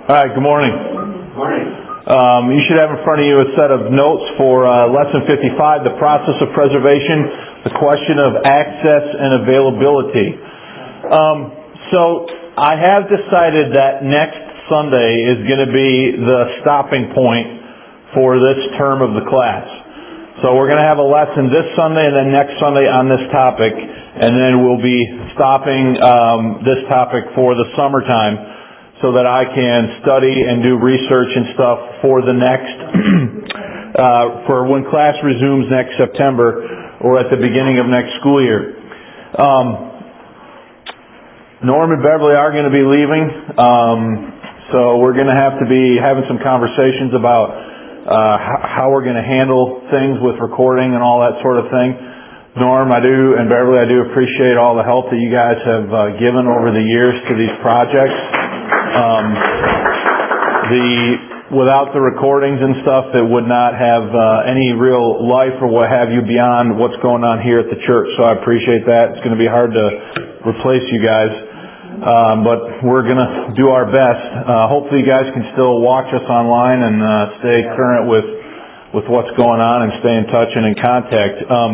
All right, good morning. Morning. You should have in front of you a set of notes for Lesson 55, the process of preservation, the question of access and availability. So I have decided that next Sunday is going to be the stopping point for this term of the class. So we're going to have a lesson this Sunday and then next Sunday on this topic, and then we'll be stopping this topic for the summertime, so that I can study and do research and stuff for the next, for when class resumes next September or at the beginning of next school year. Norm and Beverly are going to be leaving, so we're going to have to be having some conversations about how we're going to handle things with recording and all that sort of thing. Norm, and Beverly, I do appreciate all the help that you guys have given over the years to these projects. Without the recordings and stuff, it would not have any real life or what have you beyond what's going on here at the church. So I appreciate that. It's going to be hard to replace you guys, but we're going to do our best. Hopefully, you guys can still watch us online and stay current with what's going on and stay in touch and in contact.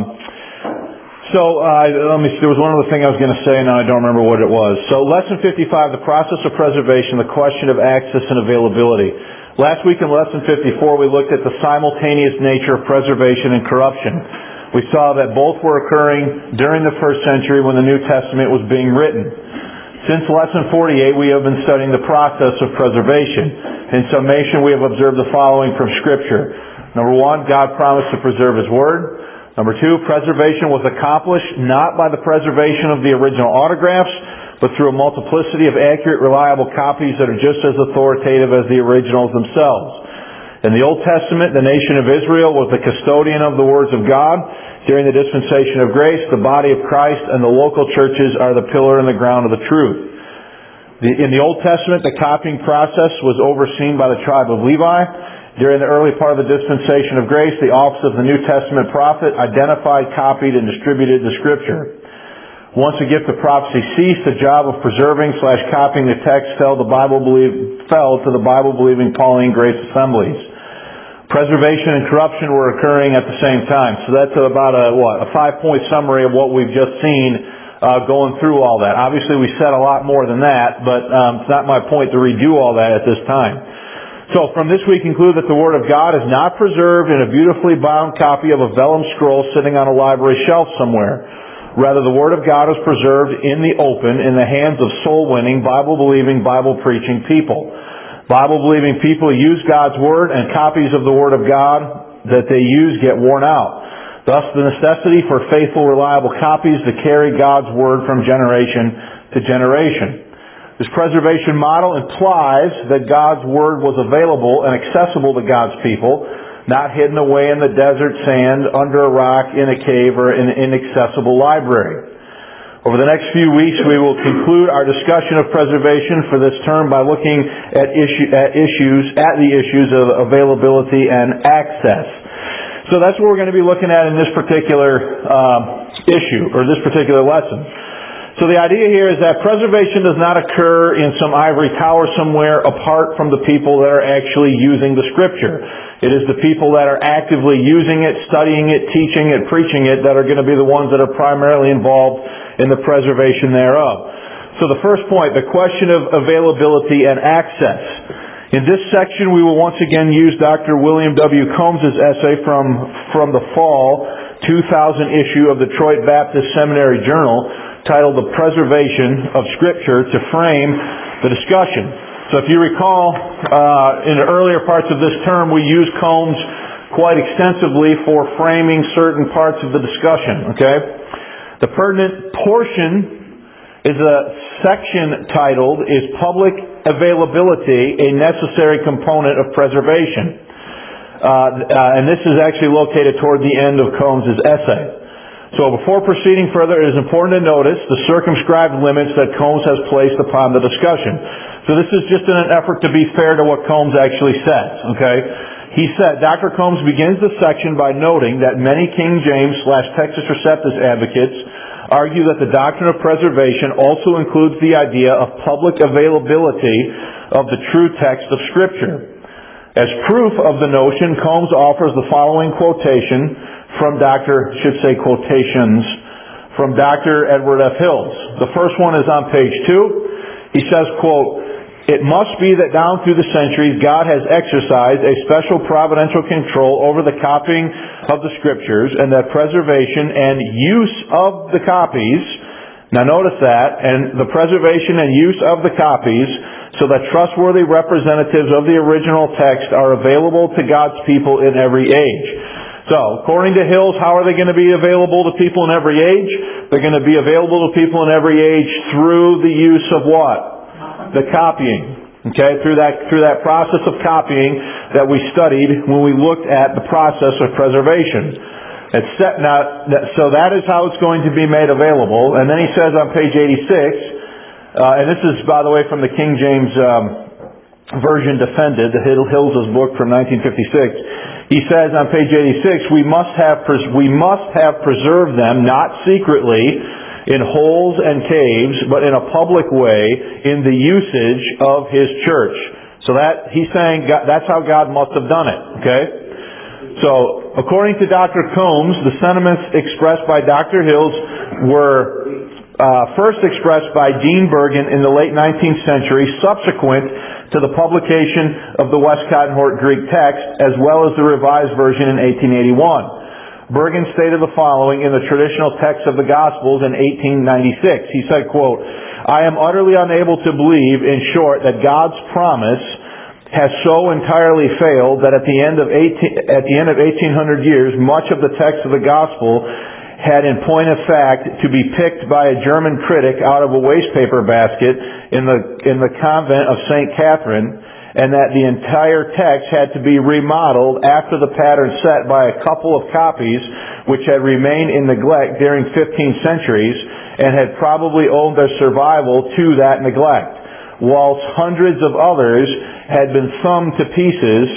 Let me see, there was one other thing I was going to say, and now I don't remember what it was. So, Lesson 55, the process of preservation, the question of access and availability. Last week in Lesson 54, we looked at the simultaneous nature of preservation and corruption. We saw that both were occurring during the first century when the New Testament was being written. Since Lesson 48, we have been studying the process of preservation. In summation, we have observed the following from Scripture. Number one, God promised to preserve His Word. Number two, preservation was accomplished not by the preservation of the original autographs, but through a multiplicity of accurate, reliable copies that are just as authoritative as the originals themselves. In the Old Testament, the nation of Israel was the custodian of the words of God. During the dispensation of grace, the body of Christ and the local churches are the pillar and the ground of the truth. In the Old Testament, the copying process was overseen by the tribe of Levi. During the early part of the dispensation of grace, the office of the New Testament prophet identified, copied, and distributed the Scripture. Once the gift of prophecy ceased, the job of preserving/copying the text fell to the Bible-believing Pauline Grace Assemblies. Preservation and corruption were occurring at the same time. So that's about a 5-point summary of what we've just seen going through all that. Obviously, we said a lot more than that, but it's not my point to redo all that at this time. So from this we conclude that the Word of God is not preserved in a beautifully bound copy of a vellum scroll sitting on a library shelf somewhere. Rather, the Word of God is preserved in the open, in the hands of soul-winning, Bible-believing, Bible-preaching people. Bible-believing people use God's Word, and copies of the Word of God that they use get worn out. Thus, the necessity for faithful, reliable copies to carry God's Word from generation to generation. This preservation model implies that God's Word was available and accessible to God's people, not hidden away in the desert sand, under a rock, in a cave, or in an inaccessible library. Over the next few weeks, we will conclude our discussion of preservation for this term by looking at the issues of availability and access. So that's what we're going to be looking at in this particular issue, or this particular lesson. So the idea here is that preservation does not occur in some ivory tower somewhere apart from the people that are actually using the Scripture. It is the people that are actively using it, studying it, teaching it, preaching it that are going to be the ones that are primarily involved in the preservation thereof. So the first point, the question of availability and access. In this section we will once again use Dr. William W. Combs' essay from the fall 2000 issue of the Detroit Baptist Seminary Journal, titled The Preservation of Scripture, to frame the discussion. So if you recall, in the earlier parts of this term, we used Combs quite extensively for framing certain parts of the discussion. Okay? The pertinent portion is a section titled, Is Public Availability a Necessary Component of Preservation? And this is actually located toward the end of Combs' essay. So before proceeding further, it is important to notice the circumscribed limits that Combs has placed upon the discussion. So this is just in an effort to be fair to what Combs actually says. Okay? He said, Dr. Combs begins the section by noting that many King James/Textus Receptus advocates argue that the doctrine of preservation also includes the idea of public availability of the true text of Scripture. As proof of the notion, Combs offers the following quotations from Dr. Edward F. Hills. The first one is on page 2. He says, quote, "It must be that down through the centuries God has exercised a special providential control over the copying of the Scriptures, and that preservation and use of the copies," now notice that, "and the preservation and use of the copies, so that trustworthy representatives of the original text are available to God's people in every age." So, according to Hills, how are they going to be available to people in every age? They're going to be available to people in every age through the use of what? The copying. Okay, through that process of copying that we studied when we looked at the process of preservation. So that is how it's going to be made available. And then he says on page 86, and this is, by the way, from the King James Version Defended, the Hills' book from 1956. He says on page 86, we must have preserved them, not secretly, in holes and caves, but in a public way, in the usage of His church. So that, he's saying, that's how God must have done it, okay? So, according to Dr. Combs, the sentiments expressed by Dr. Hills were first expressed by Dean Bergen in the late 19th century, subsequent to the publication of the Westcott and Hort Greek text, as well as the Revised Version in 1881. Bergen stated the following in the traditional text of the Gospels in 1896. He said, quote, "I am utterly unable to believe, in short, that God's promise has so entirely failed that at the end of 1800 years, much of the text of the Gospel had in point of fact to be picked by a German critic out of a wastepaper basket in the convent of St. Catherine, and that the entire text had to be remodeled after the pattern set by a couple of copies which had remained in neglect during 15 centuries and had probably owed their survival to that neglect, whilst hundreds of others had been thumbed to pieces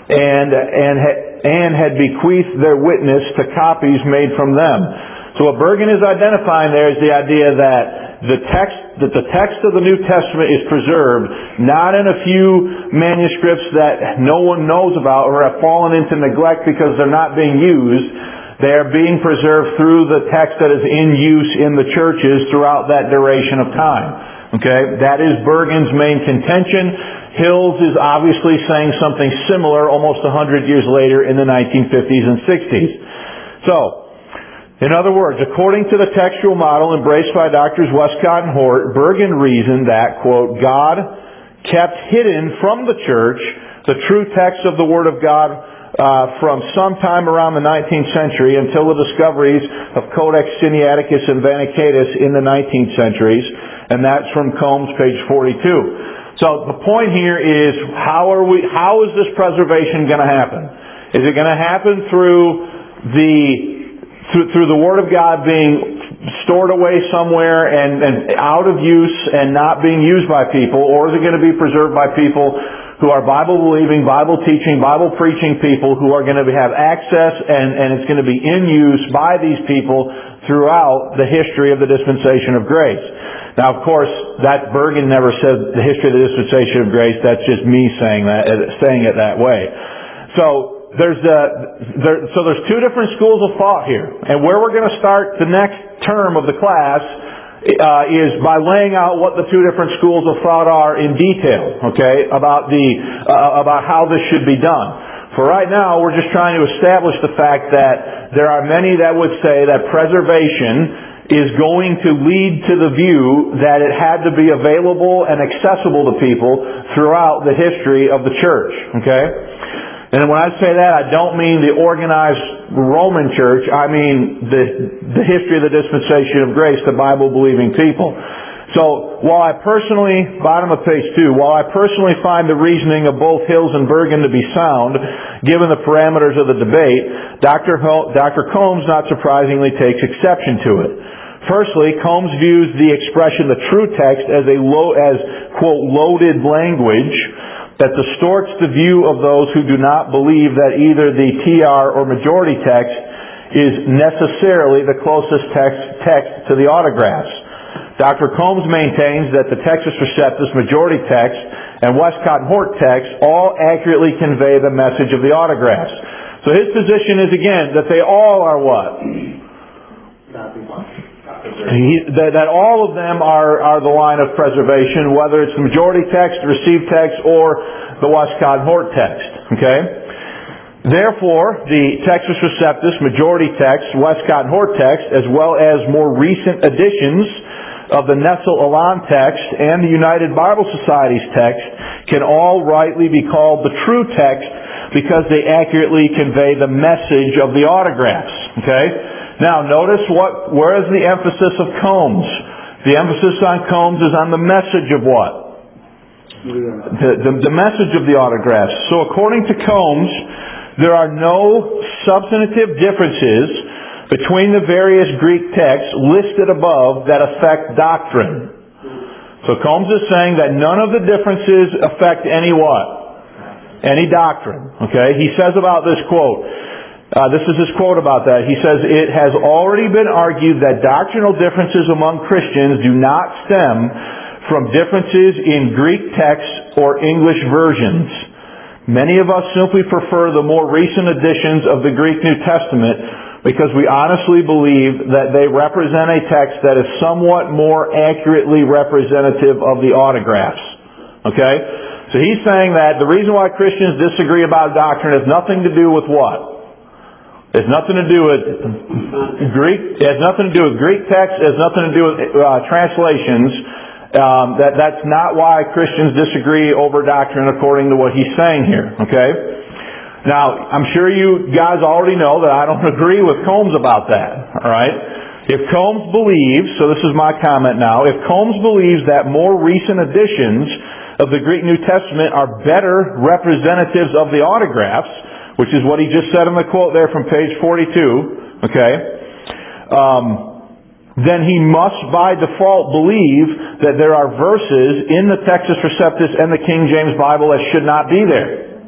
and had bequeathed their witness to copies made from them." So what Bergen is identifying there is the idea that the text of the New Testament is preserved not in a few manuscripts that no one knows about or have fallen into neglect because they're not being used. They are being preserved through the text that is in use in the churches throughout that duration of time. Okay? That is Bergen's main contention. Hills is obviously saying something similar almost 100 years later in the 1950s and 60s. So, in other words, according to the textual model embraced by Drs. Westcott and Hort, Bergen reasoned that, quote, "God kept hidden from the church the true text of the Word of God from sometime around the 19th century until the discoveries of Codex Sinaiticus and Vaticanus in the 19th centuries." And that's from Combs, page 42. So the point here is, how is this preservation going to happen? Is it going to happen through the Word of God being stored away somewhere and out of use and not being used by people, or is it going to be preserved by people who are Bible-believing, Bible-teaching, Bible-preaching people who are going to have access and it's going to be in use by these people throughout the history of the dispensation of grace? Now, of course, that Bergen never said the history of the dispensation of grace. That's just me saying it that way. So there's two different schools of thought here, and where we're going to start the next term of the class is by laying out what the two different schools of thought are in detail. Okay, about how this should be done. For right now, we're just trying to establish the fact that there are many that would say that preservation is going to lead to the view that it had to be available and accessible to people throughout the history of the church. Okay? And when I say that, I don't mean the organized Roman church. I mean the history of the dispensation of grace, the Bible-believing people. So, while I personally, bottom of page 2, while I personally find the reasoning of both Hills and Bergen to be sound, given the parameters of the debate, Dr. Combs, not surprisingly, takes exception to it. Firstly, Combs views the expression, the true text, as quote, loaded language that distorts the view of those who do not believe that either the TR or majority text is necessarily the closest text to the autographs. Dr. Combs maintains that the Textus Receptus majority text and Westcott and Hort texts all accurately convey the message of the autographs. So his position is, again, that they all are what? That all of them are the line of preservation, whether it's the majority text, the received text, or the Westcott and Hort text. Okay? Therefore, the Textus Receptus, majority text, Westcott and Hort text, as well as more recent editions of the Nestle Aland text and the United Bible Society's text can all rightly be called the true text because they accurately convey the message of the autographs. Okay? Now, notice where is the emphasis of Combes? The emphasis on Combes is on the message of what? The message of the autographs. So according to Combes, there are no substantive differences between the various Greek texts listed above that affect doctrine. So Combes is saying that none of the differences affect any what? Any doctrine. Okay? He says about this quote, this is his quote about that. He says, "It has already been argued that doctrinal differences among Christians do not stem from differences in Greek texts or English versions. Many of us simply prefer the more recent editions of the Greek New Testament because we honestly believe that they represent a text that is somewhat more accurately representative of the autographs." Okay? So he's saying that the reason why Christians disagree about doctrine has nothing to do with what? It has nothing to do with Greek. It has nothing to do with Greek text. It has nothing to do with translations. That's not why Christians disagree over doctrine according to what he's saying here. Okay? Now, I'm sure you guys already know that I don't agree with Combes about that. All right? If Combes believes, so this is my comment now, if Combes believes that more recent editions of the Greek New Testament are better representatives of the autographs, which is what he just said in the quote there from page 42, okay, then he must by default believe that there are verses in the Textus Receptus and the King James Bible that should not be there.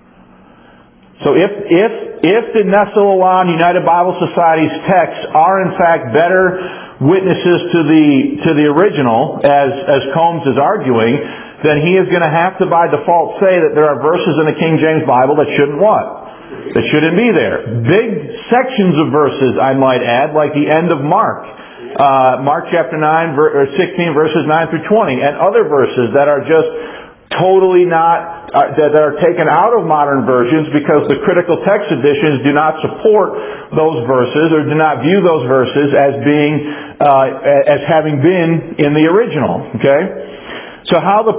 So if the Nestle Aland United Bible Society's texts are in fact better witnesses to the original, as Combes is arguing, then he is going to have to by default say that there are verses in the King James Bible that shouldn't what? That shouldn't be there. Big sections of verses, I might add, like the end of Mark. Mark chapter 16 verses 9 through 20, and other verses that are just totally not, that are taken out of modern versions because the critical text editions do not support those verses or do not view those verses as being, as having been in the original. Okay? So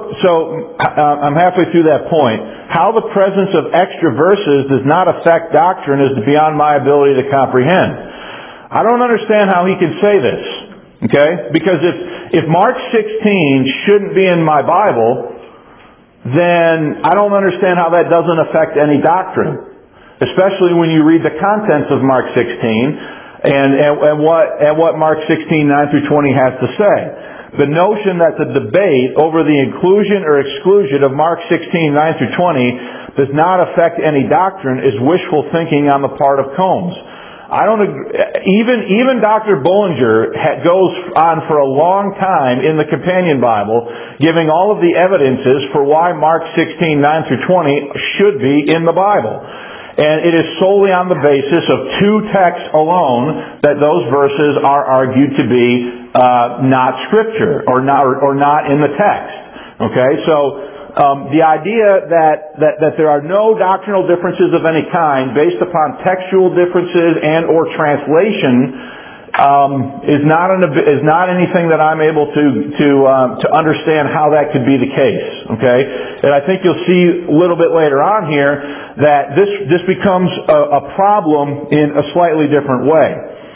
I'm halfway through that point. How the presence of extra verses does not affect doctrine is beyond my ability to comprehend. I don't understand how he can say this. Okay? Because if Mark 16 shouldn't be in my Bible, then I don't understand how that doesn't affect any doctrine. Especially when you read the contents of Mark 16 and what Mark 16, 9 through 20 has to say. The notion that the debate over the inclusion or exclusion of Mark 16, 9 through 20 does not affect any doctrine is wishful thinking on the part of Combes. I don't agree. Even Dr. Bullinger goes on for a long time in the Companion Bible giving all of the evidences for why Mark 16, 9 through 20 should be in the Bible. And it is solely on the basis of two texts alone that those verses are argued to be not Scripture or not in the text. Okay, so the idea that there are no doctrinal differences of any kind based upon textual differences and or translation is not anything that I'm able to understand how that could be the case. Okay, and I think you'll see a little bit later on here that this becomes a problem in a slightly different way.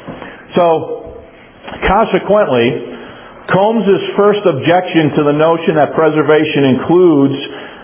So, consequently, Combes' first objection to the notion that preservation includes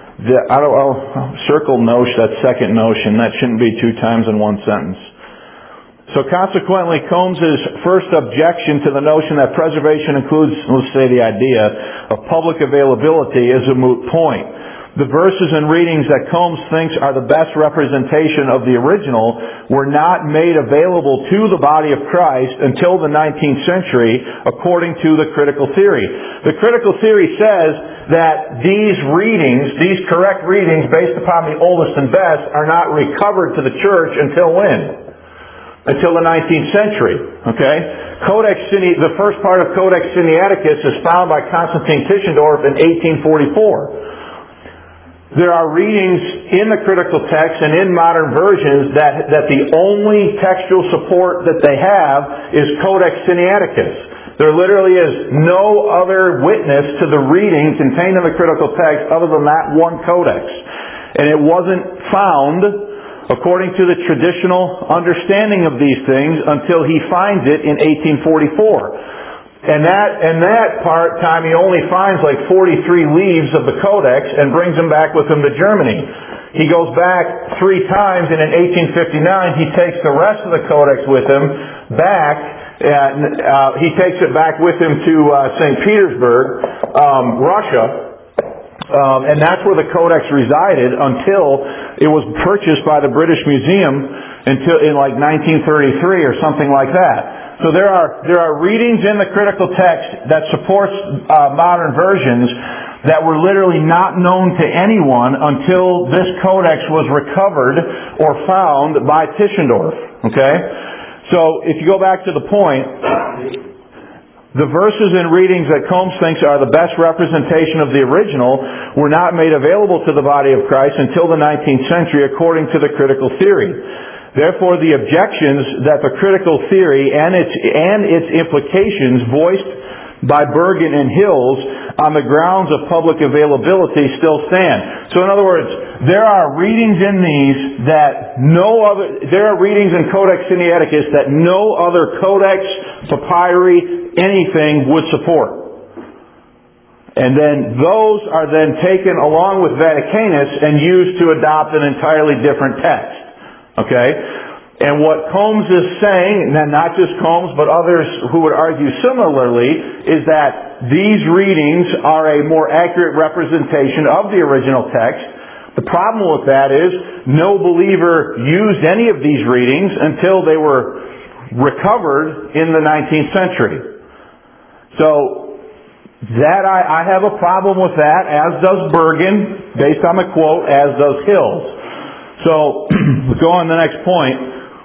circle notion, that second notion, that shouldn't be two times in one sentence. So consequently, Combes' first objection to the notion that preservation includes, let's say, the idea of public availability is a moot point. the verses and readings that Combs thinks are the best representation of the original were not made available to the body of Christ until the 19th century, according to the critical theory. The critical theory says that these readings, these correct readings based upon the oldest and best, are not recovered to the church until when? Until the 19th century. Okay? The first part of Codex Sinaiticus is found by Constantine Tischendorf in 1844. There are readings in the critical text and in modern versions that the only textual support that they have is Codex Sinaiticus. There literally is no other witness to the reading contained in the critical text other than that one codex. And it wasn't found, according to the traditional understanding of these things, until he finds it in 1844. And that time he only finds like 43 leaves of the codex and brings them back with him to Germany. He goes back 3 times, and in 1859 he takes the rest of the codex with him back. He takes it back with him to St. Petersburg, Russia. And that's where the codex resided until it was purchased by the British Museum until in like 1933 or something like that. So there are readings in the critical text that supports modern versions that were literally not known to anyone until this codex was recovered or found by Tischendorf. Okay? So if you go back to the point, the verses and readings that Combs thinks are the best representation of the original were not made available to the body of Christ until the 19th century, according to the critical theory. Therefore, the objections that the critical theory and its implications voiced by Bergen and Hills on the grounds of public availability still stand. So in other words, there are readings in these there are readings in Codex Sinaiticus that no other codex, papyri, anything would support. And then those are then taken along with Vaticanus and used to adopt an entirely different text. Okay? And what Combs is saying, and not just Combs, but others who would argue similarly, is that these readings are a more accurate representation of the original text. The problem with that is no believer used any of these readings until they were recovered in the 19th century. So, that I have a problem with that, as does Bergen, based on the quote, as does Hills. So, we'll go on to the next point.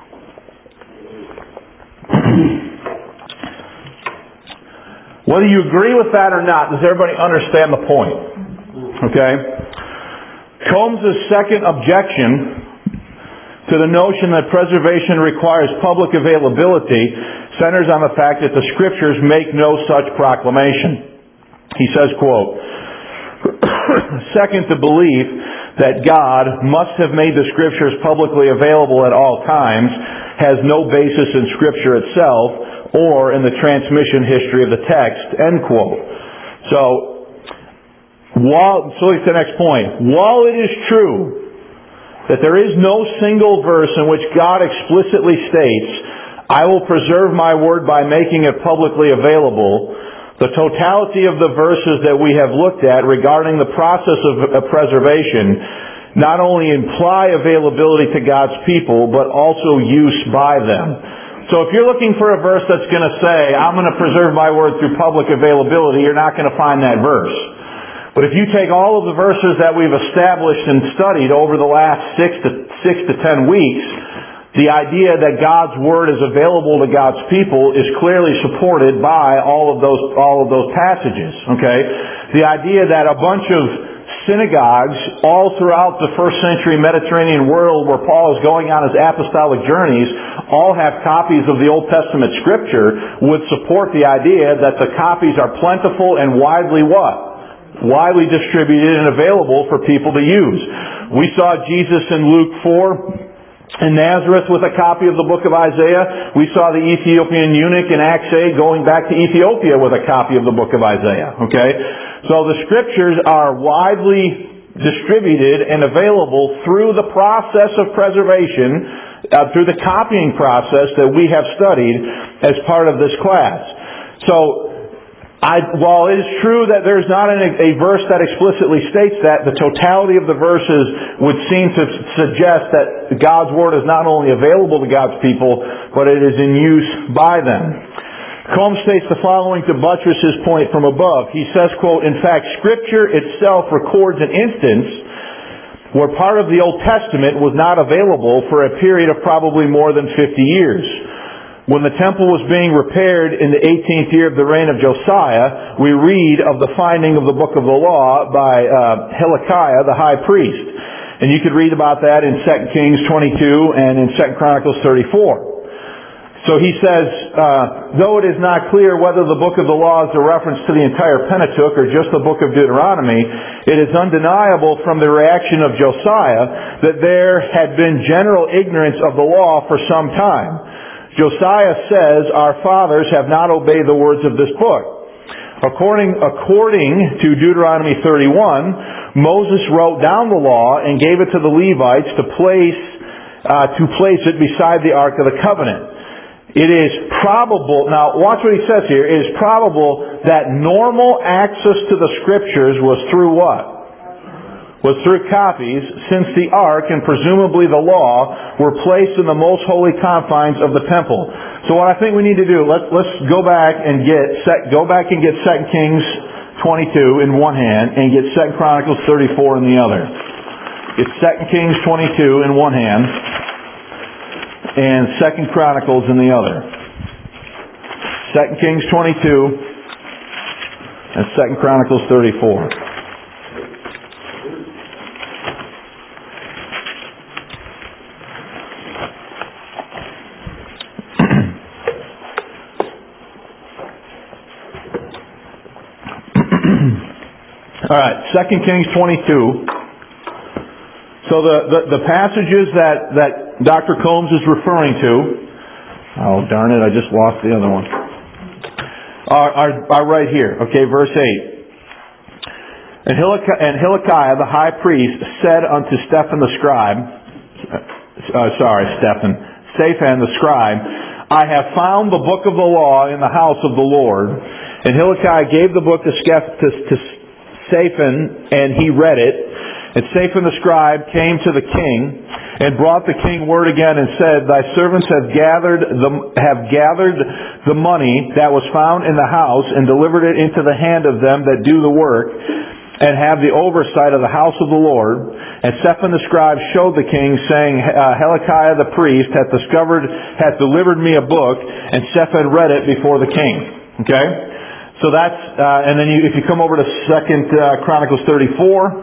Whether you agree with that or not, does everybody understand the point? Okay? Combs' second objection to the notion that preservation requires public availability centers on the fact that the Scriptures make no such proclamation. He says, quote, second, the belief that God must have made the Scriptures publicly available at all times has no basis in Scripture itself or in the transmission history of the text, end quote. So it's the next point. While it is true that there is no single verse in which God explicitly states, I will preserve my word by making it publicly available, the totality of the verses that we have looked at regarding the process of preservation not only imply availability to God's people, but also use by them. So if you're looking for a verse that's going to say, I'm going to preserve my word through public availability, you're not going to find that verse. But if you take all of the verses that we've established and studied over the last 6 to 10 weeks, the idea that God's Word is available to God's people is clearly supported by all of those passages. Okay? The idea that a bunch of synagogues all throughout the first century Mediterranean world where Paul is going on his apostolic journeys all have copies of the Old Testament Scripture would support the idea that the copies are plentiful and widely what? Widely distributed and available for people to use. We saw Jesus in Luke 4 in Nazareth with a copy of the book of Isaiah. We saw the Ethiopian eunuch in Acts 8 going back to Ethiopia with a copy of the book of Isaiah. Okay? So the Scriptures are widely distributed and available through the process of preservation, through the copying process that we have studied as part of this class. So, While it is true that there's not a verse that explicitly states that, the totality of the verses would seem to suggest that God's Word is not only available to God's people, but it is in use by them. Combs states the following to buttress his point from above. He says, quote, "In fact, Scripture itself records an instance where part of the Old Testament was not available for a period of probably more than 50 years. When the temple was being repaired in the 18th year of the reign of Josiah, we read of the finding of the book of the law by Hilkiah the high priest." And you could read about that in 2 Kings 22 and in 2 Chronicles 34. So he says, though it is not clear whether the book of the law is a reference to the entire Pentateuch or just the book of Deuteronomy, it is undeniable from the reaction of Josiah that there had been general ignorance of the law for some time. Josiah says, "Our fathers have not obeyed the words of this book." According to Deuteronomy 31, Moses wrote down the law and gave it to the Levites to place it beside the Ark of the Covenant. It is probable, now watch what he says here, it is probable that normal access to the Scriptures was through what? Was through copies, since the Ark and presumably the law were placed in the most holy confines of the temple. So what I think we need to do, let's go back and get 2 Kings 22 in one hand and get 2 Chronicles 34 in the other. Get 2 Kings 22 in one hand and 2 Chronicles in the other. 2 Kings 22 and 2 Chronicles 34. All right, 2 Kings 22. So the passages that Dr. Combs is referring to, oh darn it, I just lost the other one, are right here. Okay, verse 8. And Hilkiah the high priest said unto Shaphan the scribe, "I have found the book of the law in the house of the Lord." And Hilkiah gave the book to Shaphan, and he read it. And Shaphan the scribe came to the king, and brought the king word again, and said, "Thy servants have gathered the money that was found in the house, and delivered it into the hand of them that do the work, and have the oversight of the house of the Lord." And Shaphan the scribe showed the king, saying, "Hilkiah the priest hath delivered me a book." And Shaphan read it before the king. Okay? So that's, and then if you come over to 2 Chronicles 34.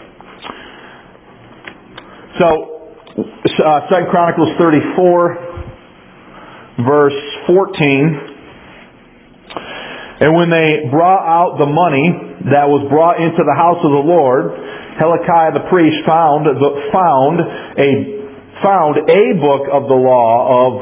So, 2 Chronicles 34, verse 14. "And when they brought out the money that was brought into the house of the Lord, Hilkiah the priest found a book of the law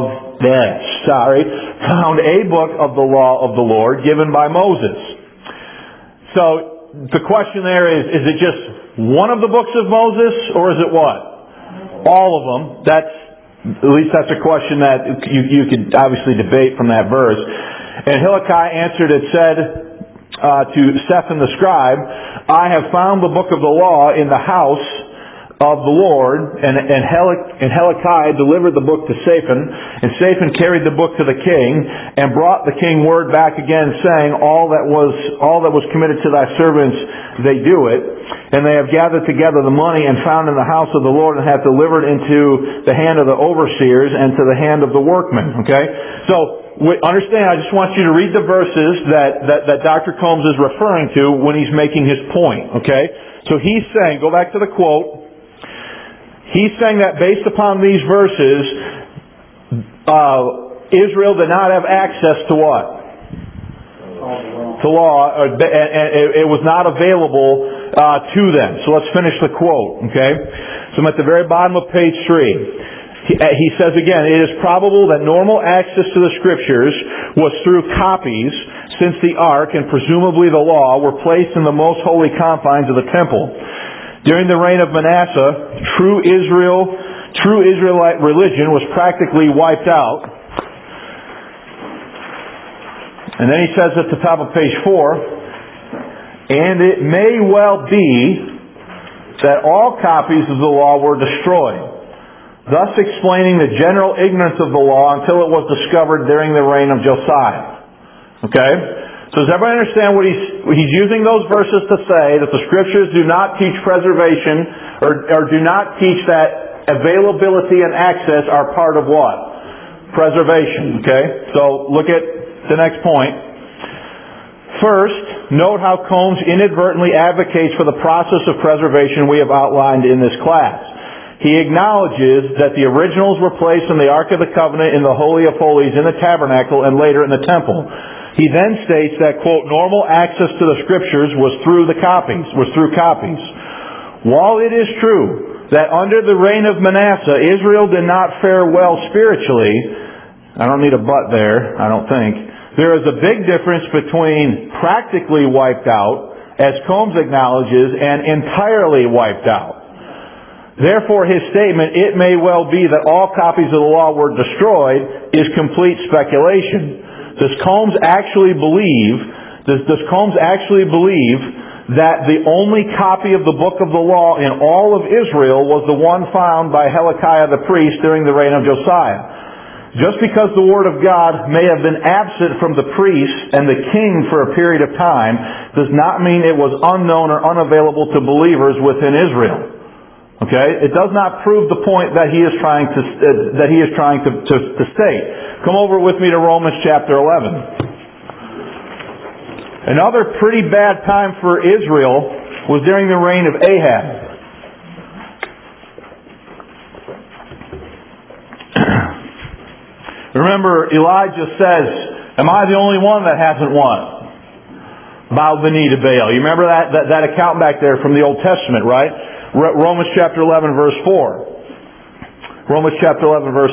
of the law of the Lord given by Moses." So the question there is it just one of the books of Moses, or is it what? All of them. At least that's a question that you could obviously debate from that verse. And Hilkiah answered and said to Shaphan the scribe, "I have found the book of the law in the house of the Lord." And Hilkiah delivered the book to Shaphan, and Shaphan carried the book to the king, and brought the king word back again, saying, all that was committed to thy servants, they do it. And they have gathered together the money and found in the house of the Lord, and have delivered into the hand of the overseers and to the hand of the workmen. Okay? So, understand, I just want you to read the verses that Dr. Combs is referring to when he's making his point. Okay? So he's saying, go back to the quote, he's saying that based upon these verses, Israel did not have access to what? To law, and it was not available to them. So let's finish the quote, okay? So I'm at the very bottom of page 3. He says again, "It is probable that normal access to the Scriptures was through copies, since the Ark and presumably the law were placed in the most holy confines of the temple. During the reign of Manasseh, true Israelite religion was practically wiped out. And then he says at the top of page 4, and it may well be that all copies of the law were destroyed, thus explaining the general ignorance of the law until it was discovered during the reign of Josiah. Okay? So does everybody understand what he's using those verses to say that the Scriptures do not teach preservation or do not teach that availability and access are part of what? Preservation. Okay? So look at the next point. First, note how Combs inadvertently advocates for the process of preservation we have outlined in this class. He acknowledges that the originals were placed in the Ark of the Covenant in the Holy of Holies in the tabernacle and later in the temple. He then states that, quote, normal access to the Scriptures was through copies. While it is true that under the reign of Manasseh, Israel did not fare well spiritually, I don't need a but there, I don't think, there is a big difference between practically wiped out, as Combs acknowledges, and entirely wiped out. Therefore, his statement, it may well be that all copies of the law were destroyed, is complete speculation. Does Combs actually believe that the only copy of the book of the law in all of Israel was the one found by Hilkiah the priest during the reign of Josiah? Just because the Word of God may have been absent from the priests and the king for a period of time does not mean it was unknown or unavailable to believers within Israel. Okay? It does not prove the point that he is trying to state. Come over with me to Romans chapter 11. Another pretty bad time for Israel was during the reign of Ahab. Remember, Elijah says, am I the only one that hasn't what? Bowed the knee to Baal. You remember that account back there from the Old Testament, right? Romans chapter 11 verse 4. Romans chapter 11 verse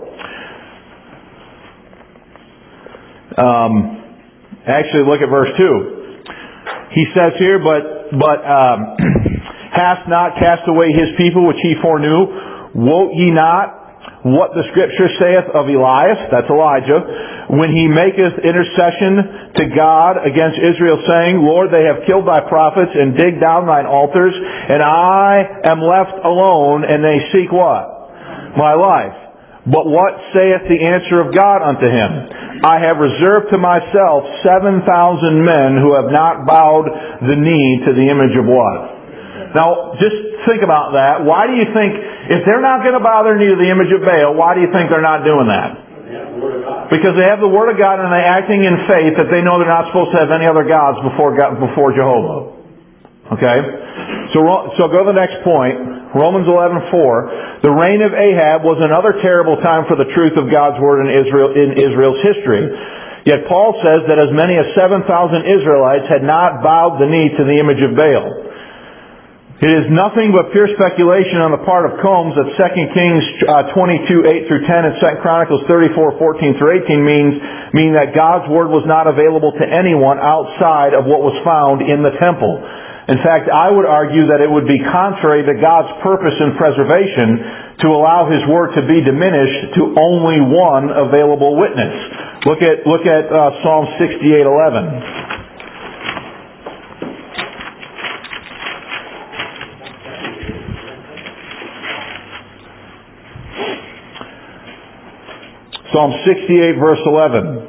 4. Actually, look at verse 2. He says here, but hath not cast away his people which he foreknew? Wot ye not what the Scripture saith of Elias, that's Elijah, when he maketh intercession to God against Israel, saying, Lord, they have killed thy prophets and digged down thine altars, and I am left alone, and they seek what? My life. But what saith the answer of God unto him? I have reserved to myself 7,000 men who have not bowed the knee to the image of what? Now, just think about that. Why do you think, if they're not going to bow their knee to the image of Baal, why do you think they're not doing that? Because they have the Word of God and they're acting in faith that they know they're not supposed to have any other gods before Jehovah. Okay? So go to the next point. Romans 11:4. The reign of Ahab was another terrible time for the truth of God's Word in Israel's history. Yet Paul says that as many as 7,000 Israelites had not bowed the knee to the image of Baal. It is nothing but pure speculation on the part of Combs that 2 Kings 22:8 through 10 and 2 Chronicles 34:14 through 18 mean that God's Word was not available to anyone outside of what was found in the temple. In fact, I would argue that it would be contrary to God's purpose in preservation to allow His Word to be diminished to only one available witness. Look at Psalm 68:11. Psalm 68 verse 11.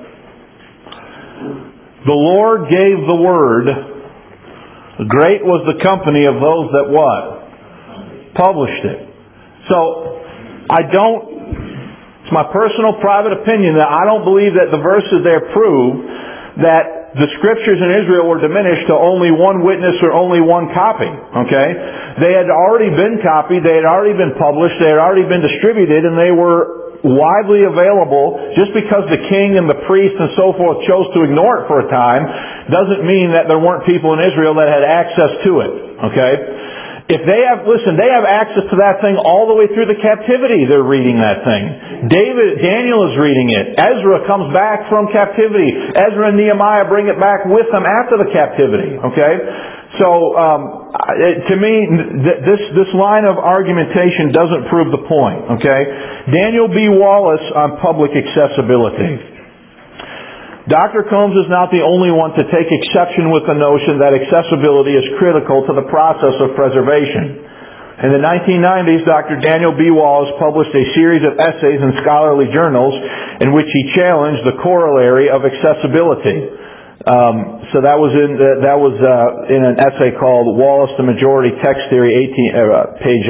The Lord gave the word. Great was the company of those that what? Published it. So, it's my personal private opinion that I don't believe that the verses there prove that the Scriptures in Israel were diminished to only one witness or only one copy. Okay? They had already been copied, they had already been published, they had already been distributed, and they were widely available. Just because the king and the priest and so forth chose to ignore it for a time doesn't mean that there weren't people in Israel that had access to it. Okay? If they have access to that thing all the way through the captivity. They're reading that thing. Daniel is reading it. Ezra comes back from captivity. Ezra and Nehemiah bring it back with them after the captivity. Okay? So, to me, this line of argumentation doesn't prove the point. Okay? Daniel B. Wallace on public accessibility. Dr. Combs is not the only one to take exception with the notion that accessibility is critical to the process of preservation. In the 1990s, Dr. Daniel B. Wallace published a series of essays in scholarly journals in which he challenged the corollary of accessibility. So that was in an essay called Wallace, the Majority Text Theory, page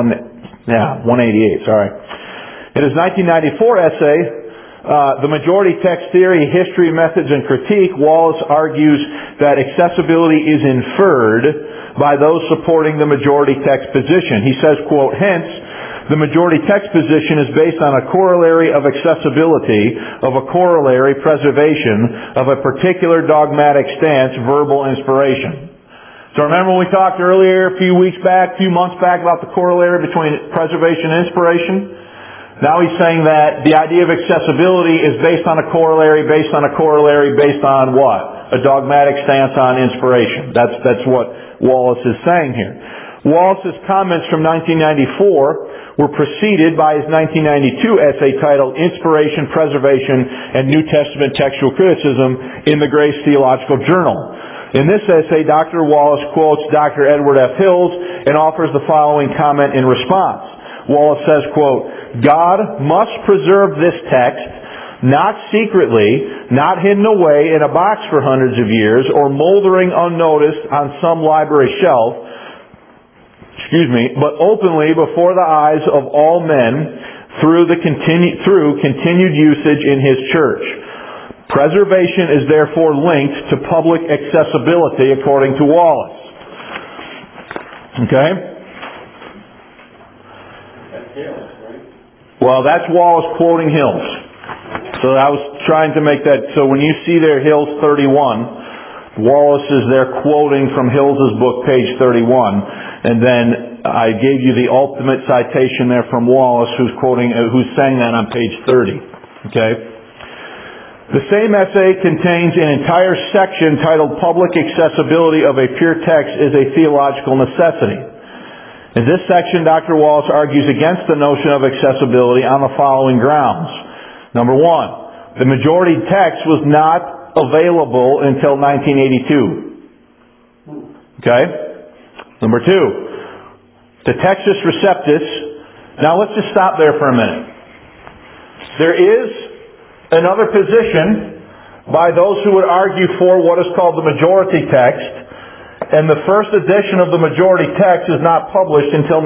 188. Sorry. In his 1994 essay, The Majority Text Theory, History, Methods, and Critique, Wallace argues that accessibility is inferred by those supporting the majority text position. He says, quote, hence, the majority text position is based on a corollary of accessibility, of a corollary preservation, of a particular dogmatic stance, verbal inspiration. So remember when we talked earlier, a few months back, about the corollary between preservation and inspiration? Now he's saying that the idea of accessibility is based on a corollary, based on what? A dogmatic stance on inspiration. That's what Wallace is saying here. Wallace's comments from 1994 were preceded by his 1992 essay titled Inspiration, Preservation, and New Testament Textual Criticism in the Grace Theological Journal. In this essay, Dr. Wallace quotes Dr. Edward F. Hills and offers the following comment in response. Wallace says, quote, God must preserve this text not secretly, not hidden away in a box for hundreds of years, or moldering unnoticed on some library shelf, but openly before the eyes of all men through continued usage in His church. Preservation is therefore linked to public accessibility, according to Wallace. Okay? That's Hills, right? Well, that's Wallace quoting Hills. So I was trying to make that, so when you see there Hills 31, Wallace is there quoting from Hills's book, page 31, and then I gave you the ultimate citation there from Wallace, who's saying that on page 30. Okay? The same essay contains an entire section titled Public Accessibility of a Pure Text is a Theological Necessity. In this section, Dr. Wallace argues against the notion of accessibility on the following grounds. Number one, the majority text was not available until 1982. Okay? Number two, the Textus Receptus. Now let's just stop there for a minute. There is another position by those who would argue for what is called the majority text, and the first edition of the majority text is not published until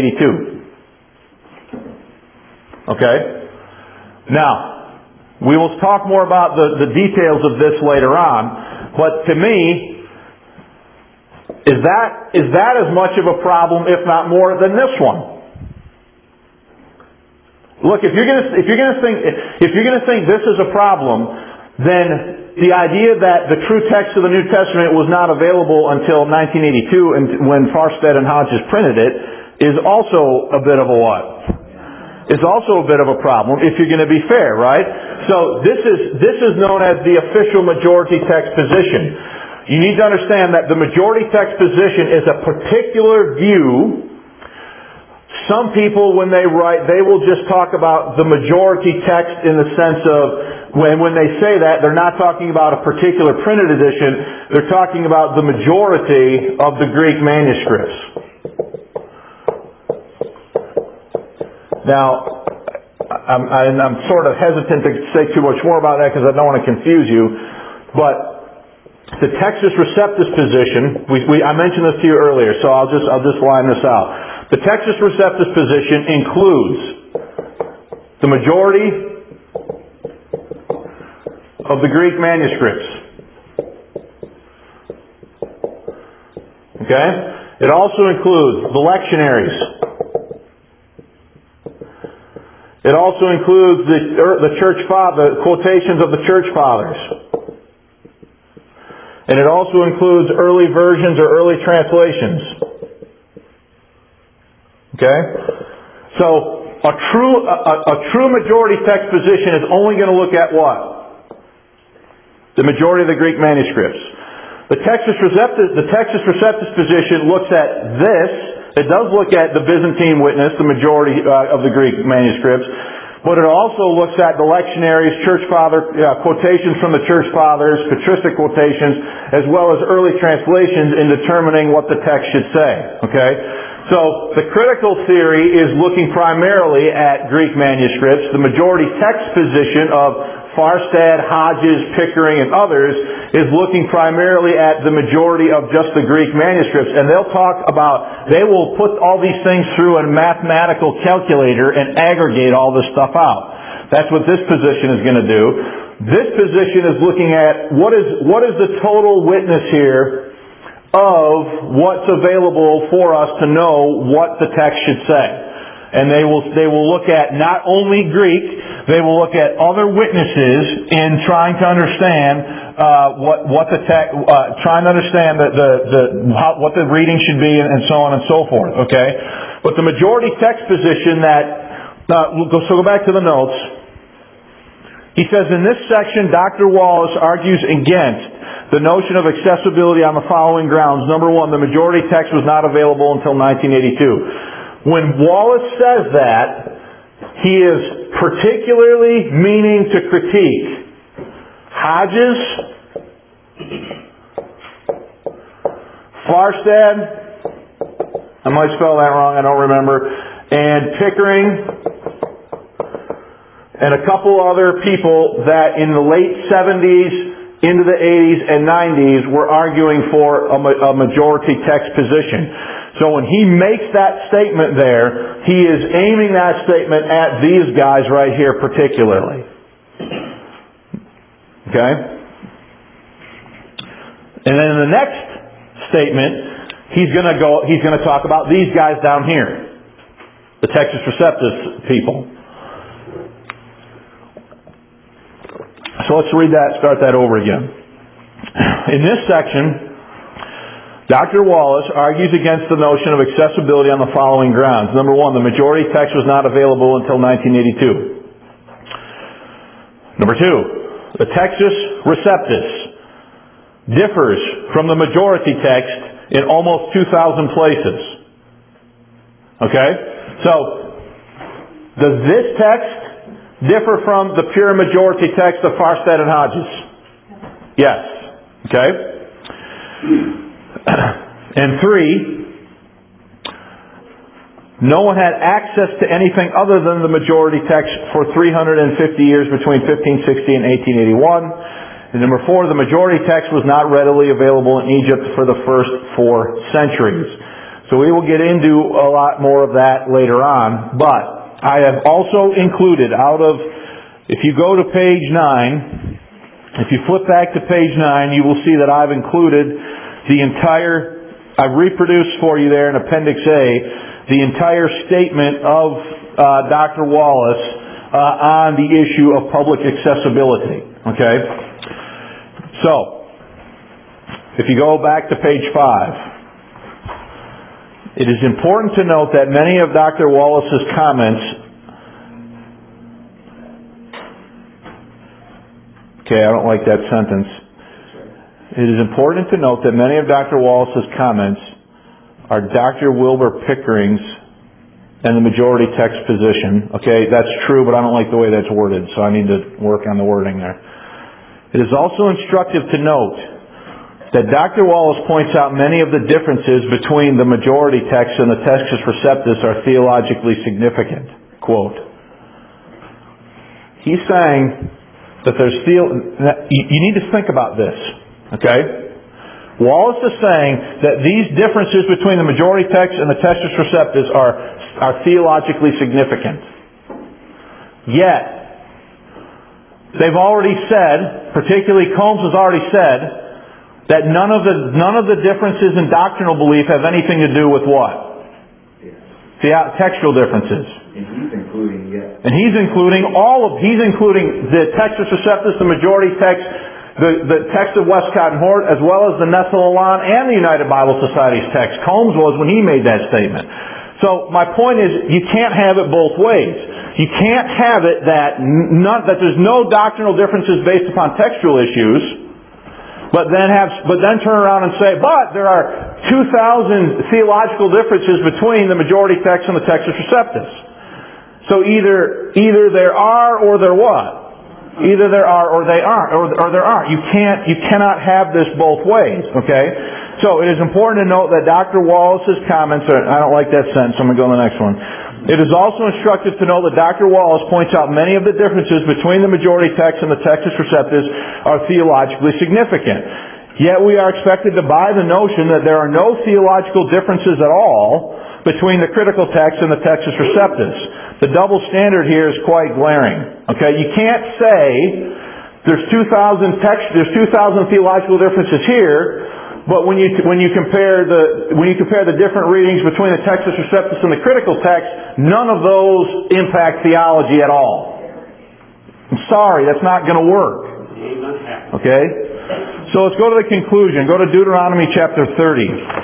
1982. Okay? Now, we will talk more about the details of this later on, but to me, is that as much of a problem, if not more, than this one? Look, if you're going to think this is a problem, then the idea that the true text of the New Testament was not available until 1982, and when Farstad and Hodges printed it, is also a bit of a what? Is also a bit of a problem, if you're going to be fair, right? So this is known as the official majority text position. You need to understand that the majority text position is a particular view. Some people, when they write, they will just talk about the majority text in the sense of, when they say that, they're not talking about a particular printed edition, they're talking about the majority of the Greek manuscripts. Now, I'm sort of hesitant to say too much more about that because I don't want to confuse you, but the Textus Receptus position, I mentioned this to you earlier, so I'll just line this out. The Textus Receptus position includes the majority of the Greek manuscripts. Okay? It also includes the lectionaries. It also includes the church father, quotations of the church fathers. And it also includes early versions or early translations. Okay? So a true majority text position is only going to look at what? The majority of the Greek manuscripts. The Textus Receptus position looks at this. It does look at the Byzantine witness, the majority of the Greek manuscripts, but it also looks at the lectionaries, church father quotations from the church fathers, patristic quotations, as well as early translations in determining what the text should say. Okay? So the critical theory is looking primarily at Greek manuscripts. The majority text position of Farstad, Hodges, Pickering, and others is looking primarily at the majority of just the Greek manuscripts. And they will put all these things through a mathematical calculator and aggregate all this stuff out. That's what this position is going to do. This position is looking at what is the total witness here of what's available for us to know what the text should say. And they will look at not only Greek, they will look at other witnesses in trying to understand what the text, trying to understand what the reading should be, and so on and so forth. Okay, but the majority text position so go back to the notes. He says in this section, Dr. Wallace argues against the notion of accessibility on the following grounds. Number one, the majority text was not available until 1982. When Wallace says that, he is particularly meaning to critique Hodges, Farstad, I might spell that wrong, I don't remember, and Pickering, and a couple other people that in the late 70s into the 80s and 90s were arguing for a majority text position. So when he makes that statement there, he is aiming that statement at these guys right here particularly. Okay? And then in the next statement, he's going to talk about these guys down here. The Textus Receptus people. So let's read that, start that over again. In this section, Dr. Wallace argues against the notion of accessibility on the following grounds. Number one, the majority text was not available until 1982. Number two, the Textus Receptus differs from the majority text in almost 2,000 places. Okay? So, does this text differ from the pure majority text of Farstad and Hodges? Yes. Okay? And three, no one had access to anything other than the majority text for 350 years between 1560 and 1881. And number four, the majority text was not readily available in Egypt for the first 4 centuries. So we will get into a lot more of that later on, but I have also included if you go to page 9, if you flip back to page 9, you will see that I've included I've reproduced for you there in Appendix A, the entire statement of Dr. Wallace on the issue of public accessibility. Okay? So, if you go back to page 5, it is important to note that many of Dr. Wallace's comments... Okay, I don't like that sentence. It is important to note that many of Dr. Wallace's comments are Dr. Wilbur Pickering's and the majority text position. Okay, that's true, but I don't like the way that's worded, so I need to work on the wording there. It is also instructive to note that Dr. Wallace points out many of the differences between the majority text and the Textus Receptus are theologically significant. Quote. He's saying that you need to think about this. Okay? Wallace is saying that these differences between the majority text and the Textus Receptus are theologically significant. Yet, they've already said, particularly Combs has already said, that none of the differences in doctrinal belief have anything to do with what? The textual differences. And he's including, he's including the Textus Receptus, the majority text, the text of Westcott and Hort, as well as the Nestle Aland and the United Bible Society's text. Combs was when he made that statement. So my point is, you can't have it both ways. You can't have it that there's no doctrinal differences based upon textual issues, but then turn around and say, but there are 2,000 theological differences between the majority text and the Textus Receptus. So either there are or there what? Either there are or they aren't, or there aren't. You cannot have this both ways, okay? So it is important to note that Dr. Wallace's comments are, I don't like that sentence, I'm going to go to the next one. It is also instructive to know that Dr. Wallace points out many of the differences between the majority text and the Textus Receptus are theologically significant. Yet we are expected to buy the notion that there are no theological differences at all between the critical text and the Textus Receptus. The double standard here is quite glaring. Okay, you can't say there's 2,000 theological differences here, but when you compare the different readings between the Textus Receptus and the critical text, none of those impact theology at all. I'm sorry, that's not going to work. Okay? So let's go to the conclusion. Go to Deuteronomy chapter 30.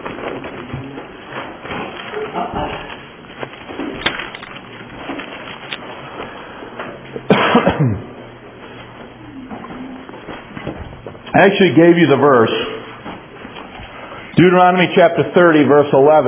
I actually gave you the verse. Deuteronomy chapter 30, verse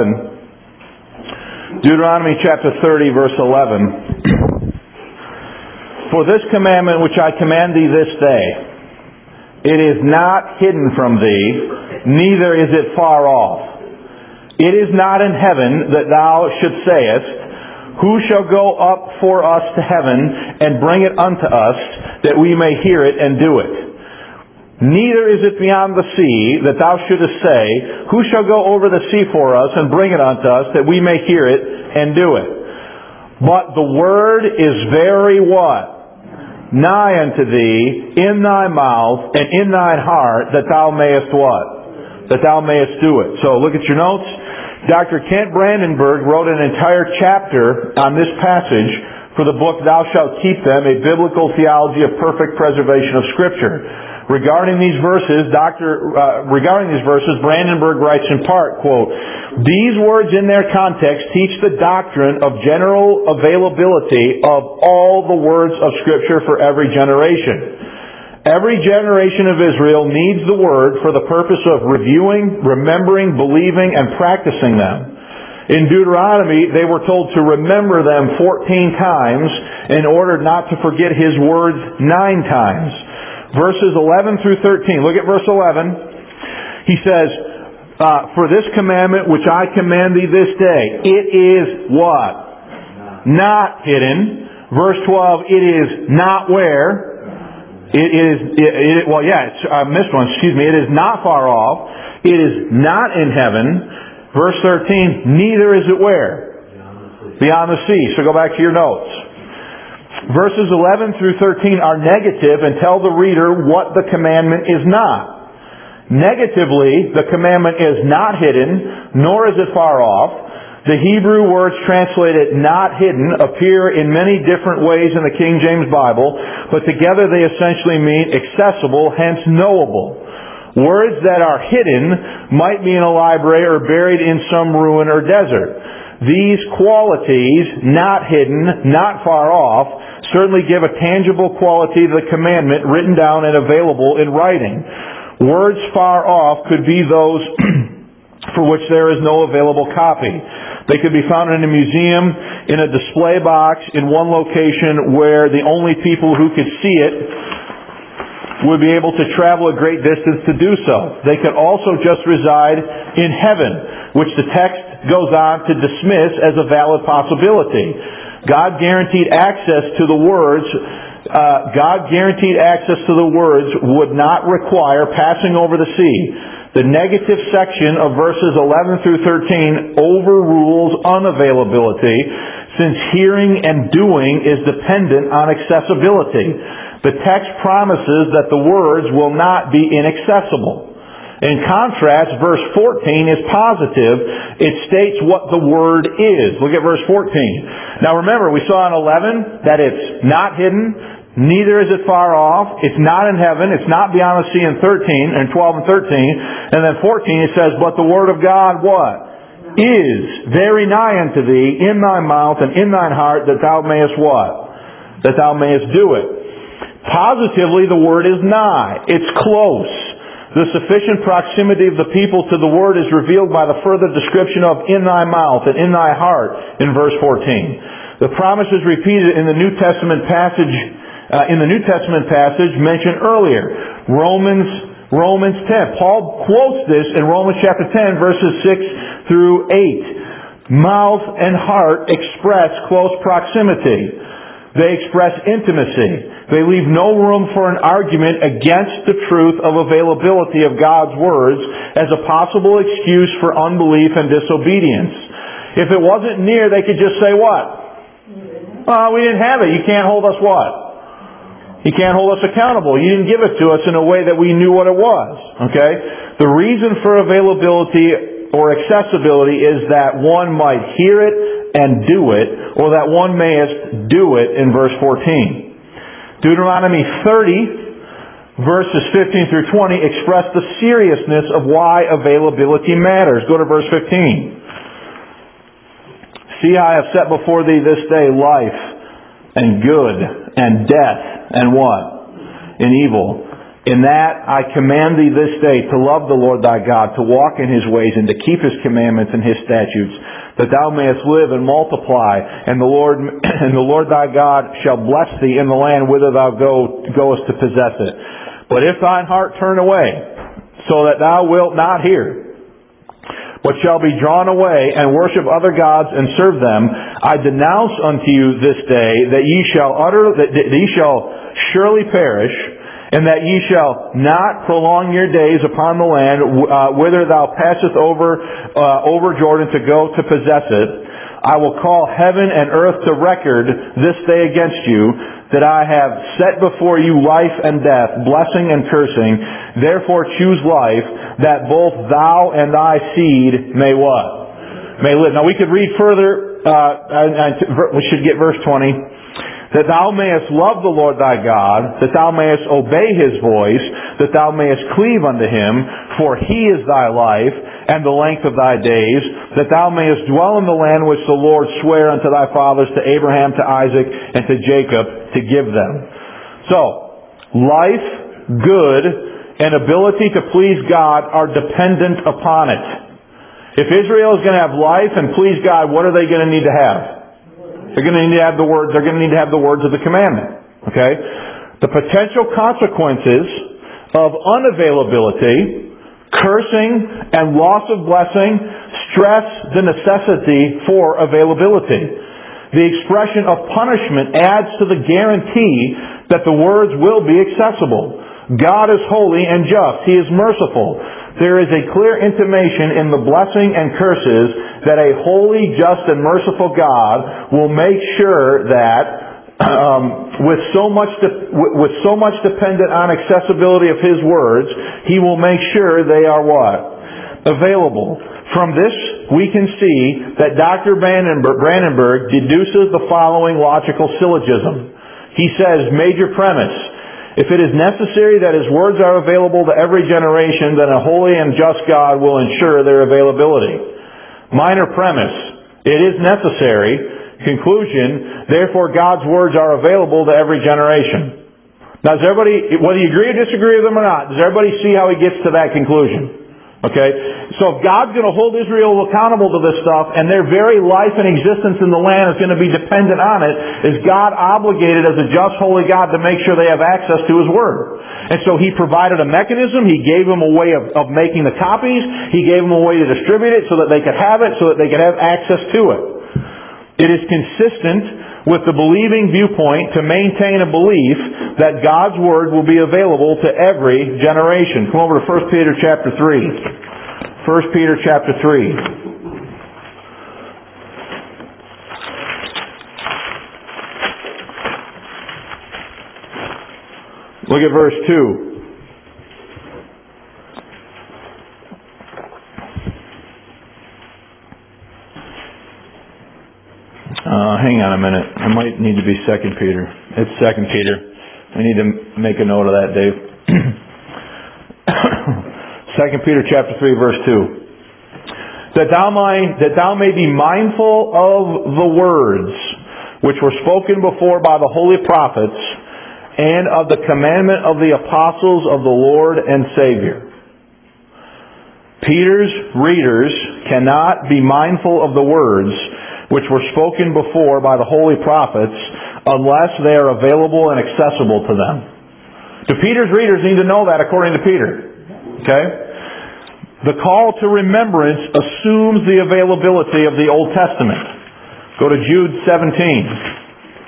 11. Deuteronomy chapter 30, verse 11. For this commandment which I command thee this day, it is not hidden from thee, neither is it far off. It is not in heaven that thou shouldst sayest, who shall go up for us to heaven and bring it unto us, that we may hear it and do it? Neither is it beyond the sea that thou shouldest say, who shall go over the sea for us and bring it unto us, that we may hear it and do it? But the word is very what? Nigh unto thee, in thy mouth and in thine heart, that thou mayest what? That thou mayest do it. So look at your notes. Dr. Kent Brandenburg wrote an entire chapter on this passage for the book Thou Shalt Keep Them, A Biblical Theology of Perfect Preservation of Scripture. Regarding these verses, Brandenburg writes in part, quote, these words in their context teach the doctrine of general availability of all the words of Scripture for every generation. Every generation of Israel needs the Word for the purpose of reviewing, remembering, believing, and practicing them. In Deuteronomy, they were told to remember them 14 times in order not to forget His words 9 times. Verses 11 through 13. Look at verse 11. He says, for this commandment which I command thee this day, it is what? Not hidden. Verse 12, it is not where? I missed one. Excuse me. It is not far off. It is not in heaven. Verse 13, neither is it where? Beyond the sea. So go back to your notes. Verses 11 through 13 are negative and tell the reader what the commandment is not. Negatively, the commandment is not hidden, nor is it far off. The Hebrew words translated not hidden appear in many different ways in the King James Bible, but together they essentially mean accessible, hence knowable. Words that are hidden might be in a library or buried in some ruin or desert. These qualities, not hidden, not far off, certainly give a tangible quality to the commandment written down and available in writing. Words far off could be those for which there is no available copy. They could be found in a museum, in a display box, in one location where the only people who could see it would be able to travel a great distance to do so. They could also just reside in heaven, which the text goes on to dismiss as a valid possibility. God guaranteed access to the words would not require passing over the sea. The negative section of verses 11 through 13 overrules unavailability, since hearing and doing is dependent on accessibility. The text promises that the words will not be inaccessible. In contrast, verse 14 is positive. It states what the Word is. Look at verse 14. Now remember, we saw in 11 that it's not hidden, neither is it far off, it's not in heaven, it's not beyond the sea in 12 and 13. And then 14 it says, but the Word of God, what? Is very nigh unto thee, in thy mouth and in thine heart, that thou mayest what? That thou mayest do it. Positively, the Word is nigh. It's close. The sufficient proximity of the people to the Word is revealed by the further description of in thy mouth and in thy heart in verse 14. The promise is repeated in the New Testament passage mentioned earlier, Romans 10. Paul quotes this in Romans chapter 10, verses 6 through 8. Mouth and heart express close proximity. They express intimacy. They leave no room for an argument against the truth of availability of God's words as a possible excuse for unbelief and disobedience. If it wasn't near, they could just say what? We didn't have it. You can't hold us what? You can't hold us accountable. You didn't give it to us in a way that we knew what it was. Okay? The reason for availability or accessibility is that one might hear it and do it, or that one mayest do it in verse 14. Deuteronomy 30, verses 15 through 20 express the seriousness of why availability matters. Go to verse 15. See, I have set before thee this day life and good and death and what? And evil. In that I command thee this day to love the Lord thy God, to walk in His ways, and to keep His commandments and His statutes, that thou mayest live and multiply, and the Lord thy God shall bless thee in the land whither thou goest to possess it. But if thine heart turn away, so that thou wilt not hear, but shall be drawn away and worship other gods and serve them, I denounce unto you this day that ye shall surely perish, and that ye shall not prolong your days upon the land whither thou passest over Jordan to go to possess it. I will call heaven and earth to record this day against you, that I have set before you life and death, blessing and cursing. Therefore choose life, that both thou and thy seed may what? May live. Now we could read further, we should get verse 20. That thou mayest love the Lord thy God, that thou mayest obey His voice, that thou mayest cleave unto Him, for He is thy life, and the length of thy days, that thou mayest dwell in the land which the Lord sware unto thy fathers, to Abraham, to Isaac, and to Jacob, to give them. So, life, good, and ability to please God are dependent upon it. If Israel is going to have life and please God, what are they going to need to have? They're going to need to have the words. They're going to need to have the words of the commandment. Okay? The potential consequences of unavailability, cursing, and loss of blessing stress the necessity for availability. The expression of punishment adds to the guarantee that the words will be accessible. God is holy and just. He is merciful. There is a clear intimation in the blessing and curses that a holy, just, and merciful God will make sure that with so much dependent on accessibility of His words, He will make sure they are what? Available. From this, we can see that Dr. Brandenburg deduces the following logical syllogism. He says, major premise: if it is necessary that His words are available to every generation, then a holy and just God will ensure their availability. Minor premise: it is necessary. Conclusion: therefore God's words are available to every generation. Now, does everybody, whether you agree or disagree with them or not, does everybody see how he gets to that conclusion? Okay? So if God's going to hold Israel accountable to this stuff, and their very life and existence in the land is going to be dependent on it, is God obligated as a just, holy God to make sure they have access to His Word? And so He provided a mechanism. He gave them a way of making the copies. He gave them a way to distribute it so that they could have it, so that they could have access to it. It is consistent with the believing viewpoint to maintain a belief that God's Word will be available to every generation. Come over to 1 Peter chapter 3. 1 Peter chapter 3. Look at verse 2. Hang on a minute. It might need to be 2 Peter. It's 2 Peter. We need to make a note of that, Dave. 2 Peter chapter 3, verse 2. That thou may be mindful of the words which were spoken before by the holy prophets, and of the commandment of the apostles of the Lord and Savior. Peter's readers cannot be mindful of the words which were spoken before by the holy prophets, unless they are available and accessible to them. Do Peter's readers need to know that according to Peter? Okay? The call to remembrance assumes the availability of the Old Testament. Go to Jude 17.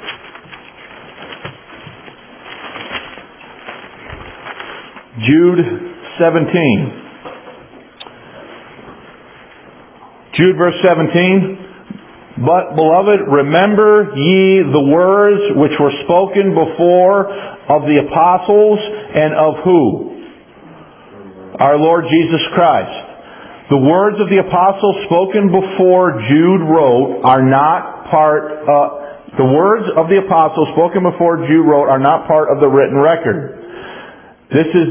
Jude 17. Jude verse 17. But, beloved, remember ye the words which were spoken before of the apostles and of who? Our Lord Jesus Christ. The words of the apostles spoken before Jude wrote are not part the words of the apostles spoken before Jude wrote are not part of the written record. This is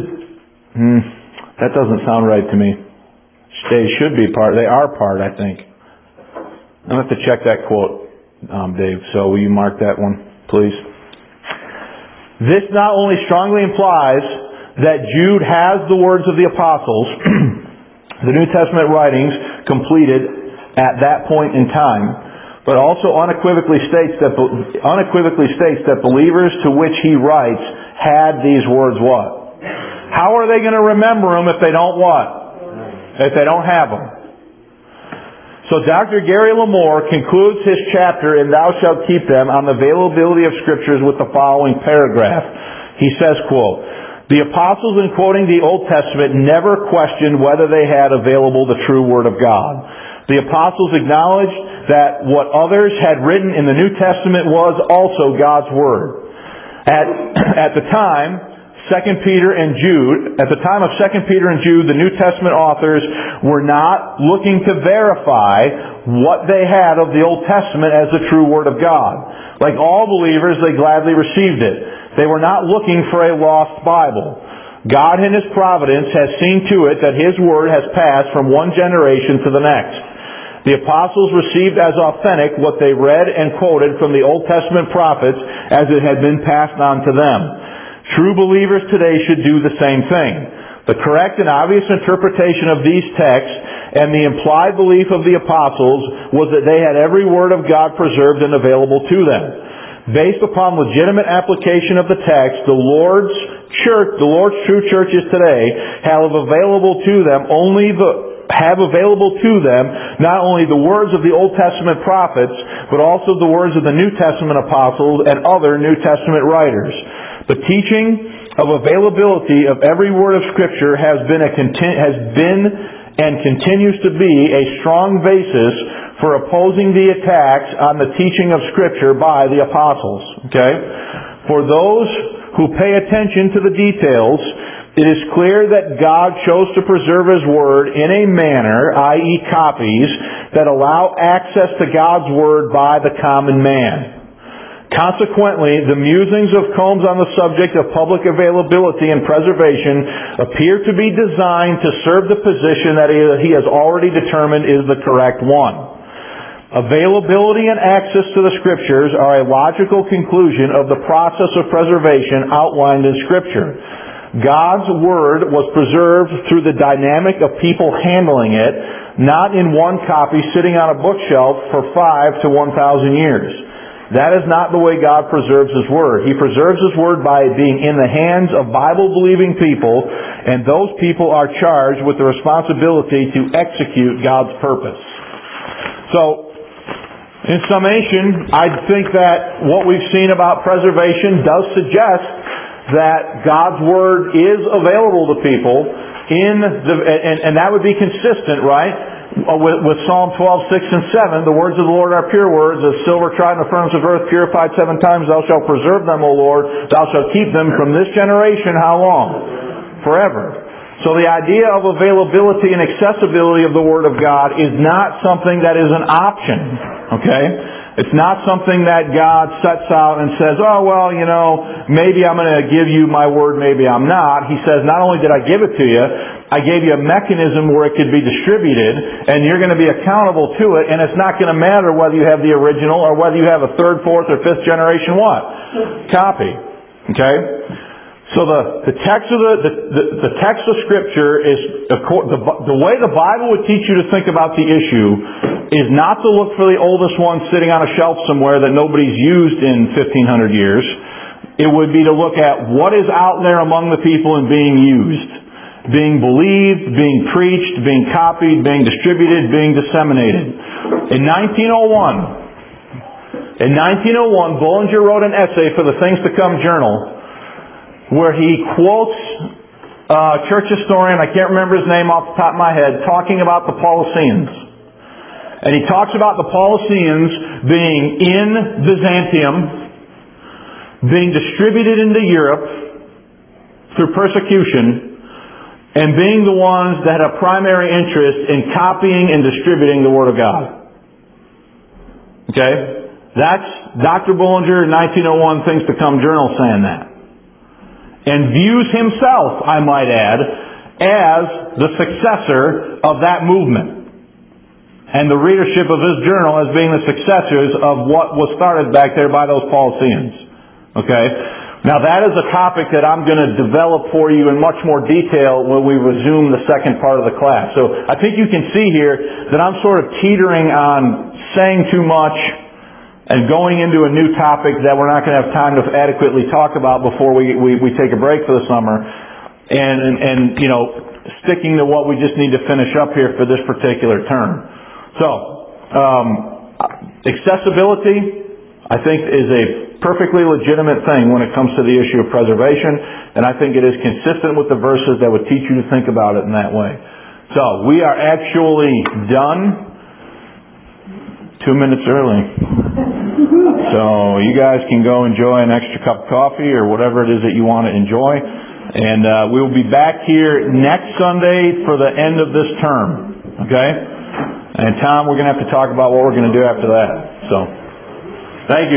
that doesn't sound right to me. They should be part. They are part, I think. I'll have to check that quote, Dave. So will you mark that one, please? This not only strongly implies that Jude has the words of the apostles, the New Testament writings completed at that point in time, but also unequivocally states that believers to which he writes had these words what? How are they going to remember them if they don't what? If they don't have them. So Dr. Gary Lamore concludes his chapter in Thou Shalt Keep Them on the availability of Scriptures with the following paragraph. He says, quote, the apostles in quoting the Old Testament never questioned whether they had available the true Word of God. The apostles acknowledged that what others had written in the New Testament was also God's Word. At the time, 2 Peter and Jude, at the time of 2 Peter and Jude, the New Testament authors were not looking to verify what they had of the Old Testament as the true Word of God. Like all believers, they gladly received it. They were not looking for a lost Bible. God in His providence has seen to it that His Word has passed from one generation to the next. The apostles received as authentic what they read and quoted from the Old Testament prophets as it had been passed on to them. True believers today should do the same thing. The correct and obvious interpretation of these texts and the implied belief of the apostles was that they had every word of God preserved and available to them. Based upon legitimate application of the text, the Lord's true churches today have available to them not only the words of the Old Testament prophets, but also the words of the New Testament apostles and other New Testament writers. The teaching of availability of every word of Scripture has been and continues to be a strong basis for opposing the attacks on the teaching of Scripture by the apostles. Okay? For those who pay attention to the details, it is clear that God chose to preserve His Word in a manner, i.e. copies, that allow access to God's Word by the common man. Consequently, the musings of Combes on the subject of public availability and preservation appear to be designed to serve the position that he has already determined is the correct one. Availability and access to the Scriptures are a logical conclusion of the process of preservation outlined in Scripture. God's Word was preserved through the dynamic of people handling it, not in one copy sitting on a bookshelf for 5 to 1,000 years. That is not the way God preserves His Word. He preserves His Word by being in the hands of Bible-believing people, and those people are charged with the responsibility to execute God's purpose. So, in summation, I think that what we've seen about preservation does suggest that God's Word is available to people, and that would be consistent, right? With Psalm 12, 6 and 7, the words of the Lord are pure words, as silver tried in the furnace of earth, purified 7 times. Thou shalt preserve them, O Lord. Thou shalt keep them from this generation. How long? Forever. So the idea of availability and accessibility of the Word of God is not something that is an option. Okay? It's not something that God sets out and says, oh, well, maybe I'm going to give you my Word, maybe I'm not. He says, not only did I give it to you, I gave you a mechanism where it could be distributed, and you're going to be accountable to it, and it's not going to matter whether you have the original or whether you have a 3rd, 4th, or 5th generation what? Copy. Okay? So the text of the text of Scripture is the way the Bible would teach you to think about the issue is not to look for the oldest one sitting on a shelf somewhere that nobody's used in 1,500 years. It would be to look at what is out there among the people and being used, being believed, being preached, being copied, being distributed, being disseminated. In 1901, Bullinger wrote an essay for the Things to Come Journal where he quotes a church historian, I can't remember his name off the top of my head, talking about the Paulicians. And he talks about the Paulicians being in Byzantium, being distributed into Europe through persecution, and being the ones that had a primary interest in copying and distributing the Word of God. Okay? That's Dr. Bullinger in 1901 Things to Come Journal saying that. And views himself, I might add, as the successor of that movement. And the readership of his journal as being the successors of what was started back there by those Paulicians. Okay? Now that is a topic that I'm going to develop for you in much more detail when we resume the second part of the class. So I think you can see here that I'm sort of teetering on saying too much and going into a new topic that we're not going to have time to adequately talk about before we take a break for the summer. And you know, sticking to what we just need to finish up here for this particular term. So, accessibility, I think, is a perfectly legitimate thing when it comes to the issue of preservation, and I think it is consistent with the verses that would teach you to think about it in that way. So, we are actually done 2 minutes early. So, you guys can go enjoy an extra cup of coffee or whatever it is that you want to enjoy, and we will be back here next Sunday for the end of this term. Okay? And Tom, we're going to have to talk about what we're going to do after that. So, thank you.